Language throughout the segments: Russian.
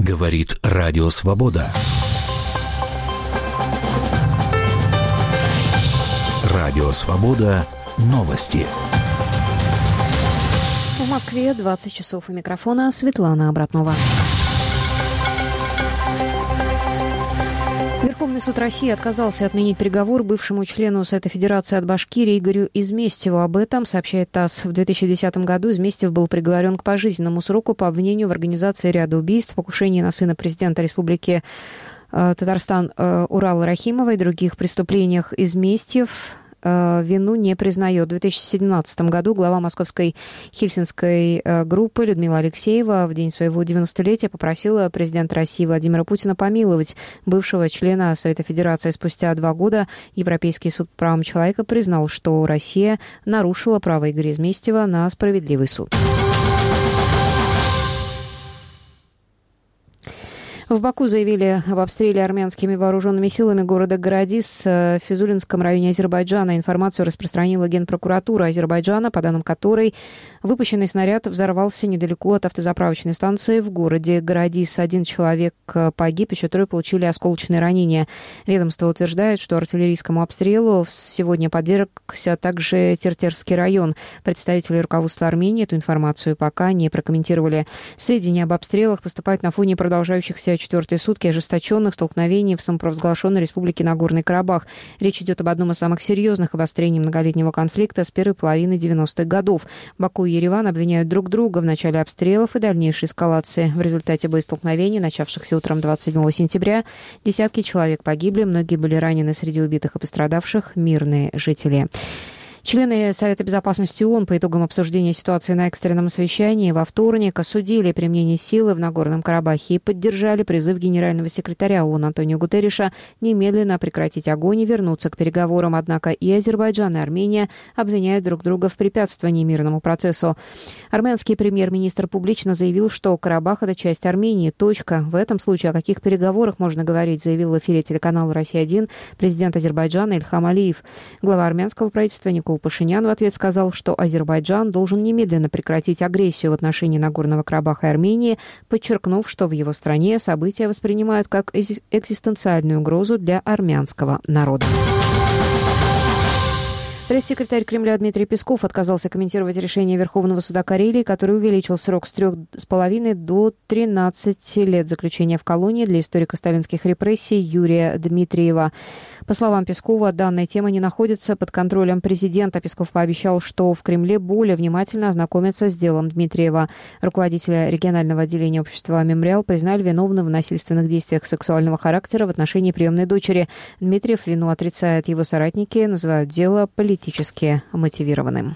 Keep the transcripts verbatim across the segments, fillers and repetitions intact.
Говорит Радио Свобода. Радио Свобода. Новости. В Москве двадцать часов. У микрофона Светлана Абратнова. Верховный суд России отказался отменить приговор бывшему члену Совета Федерации от Башкирии Игорю Изместьеву. Об этом сообщает ТАСС. В две тысячи десятом году Изместьев был приговорен к пожизненному сроку по обвинению в организации ряда убийств, покушении на сына президента Республики э, Татарстан э, Урала Рахимова и других преступлениях. Изместьев вину не признает. В две тысячи семнадцатом году глава московской хельсинской группы Людмила Алексеева в день своего девяностолетия попросила президента России Владимира Путина помиловать бывшего члена Совета Федерации. Спустя два года Европейский суд по правам человека признал, что Россия нарушила право Игоря Изместьева на справедливый суд. В Баку заявили об обстреле армянскими вооруженными силами города Городис в Физулинском районе Азербайджана. Информацию распространила Генпрокуратура Азербайджана, по данным которой выпущенный снаряд взорвался недалеко от автозаправочной станции в городе Городис. Один человек погиб, еще трое получили осколочные ранения. Ведомство утверждает, что артиллерийскому обстрелу сегодня подвергся также Тертерский район. Представители руководства Армении эту информацию пока не прокомментировали. Сведения об обстрелах поступают на фоне продолжающихся четвертые сутки ожесточенных столкновений в самопровозглашенной республике Нагорный Карабах. Речь идет об одном из самых серьезных обострений многолетнего конфликта с первой половины девяностых годов. Баку и Ереван обвиняют друг друга в начале обстрелов и дальнейшей эскалации. В результате боестолкновений, начавшихся утром двадцать седьмого сентября, десятки человек погибли, многие были ранены. Среди убитых и пострадавших мирные жители. Члены Совета безопасности ООН по итогам обсуждения ситуации на экстренном совещании во вторник осудили применение силы в Нагорном Карабахе и поддержали призыв генерального секретаря ООН Антонио Гутерриша немедленно прекратить огонь и вернуться к переговорам. Однако и Азербайджан, и Армения обвиняют друг друга в препятствовании мирному процессу. Армянский премьер-министр публично заявил, что Карабах – это часть Армении. Точка. В этом случае о каких переговорах можно говорить, заявил в эфире телеканала «Россия-один» президент Азербайджана Ильхам Алиев. Глава армянского правительства Никол Пашинян в ответ сказал, что Азербайджан должен немедленно прекратить агрессию в отношении Нагорного Карабаха и Армении, подчеркнув, что в его стране события воспринимают как экзистенциальную угрозу для армянского народа. Пресс-секретарь Кремля Дмитрий Песков отказался комментировать решение Верховного суда Карелии, который увеличил срок с трех с половиной до тринадцати лет заключения в колонии для историка сталинских репрессий Юрия Дмитриева. По словам Пескова, данная тема не находится под контролем президента. Песков пообещал, что в Кремле более внимательно ознакомятся с делом Дмитриева. Руководителя регионального отделения общества «Мемориал» признали виновным в насильственных действиях сексуального характера в отношении приемной дочери. Дмитриев вину отрицает. Его соратники называют дело политическим. политически мотивированным.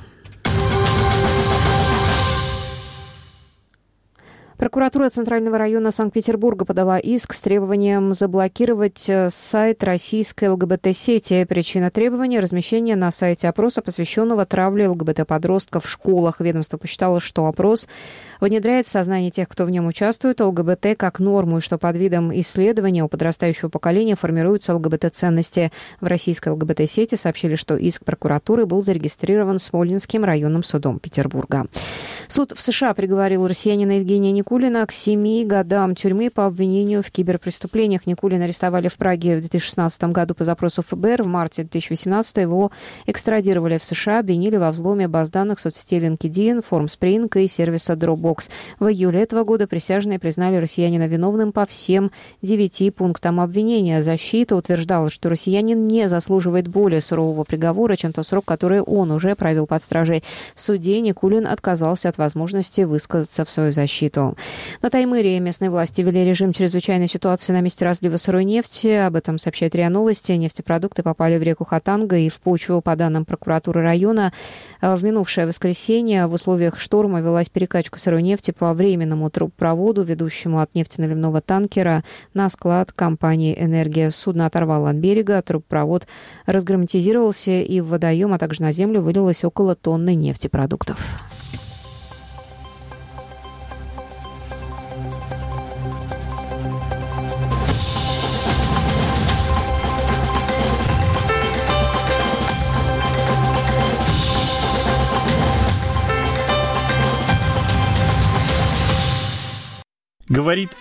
Прокуратура Центрального района Санкт-Петербурга подала иск с требованием заблокировать сайт российской ЛГБТ-сети. Причина требования – размещение на сайте опроса, посвященного травле ЛГБТ-подростков в школах. Ведомство посчитало, что опрос внедряет в сознание тех, кто в нем участвует, ЛГБТ как норму, и что под видом исследования у подрастающего поколения формируются ЛГБТ-ценности. В российской ЛГБТ-сети сообщили, что иск прокуратуры был зарегистрирован Смольнинским районным судом Петербурга. Суд в США приговорил россиянина Евгения Никулина к семи годам тюрьмы по обвинению в киберпреступлениях. Никулина арестовали в Праге в две тысячи шестнадцатом году по запросу ФБР. В марте две тысячи восемнадцатого его экстрадировали в США, обвинили во взломе баз данных соцсетей LinkedIn, Formspring и сервиса Dropbox. В июле этого года присяжные признали россиянина виновным по всем девяти пунктам обвинения. Защита утверждала, что россиянин не заслуживает более сурового приговора, чем тот срок, который он уже провел под стражей. В суде Никулин отказался от возможности высказаться в свою защиту. На Таймыре местные власти ввели режим чрезвычайной ситуации на месте разлива сырой нефти. Об этом сообщает РИА Новости. Нефтепродукты попали в реку Хатанга и в почву. По данным прокуратуры района, в минувшее воскресенье в условиях шторма велась перекачка сырой нефти по временному трубопроводу, ведущему от нефтеналивного танкера на склад компании «Энергия». Судно оторвало от берега, трубопровод разгерметизировался, и в водоем, а также на землю вылилось около тонны нефтепродуктов. Говорит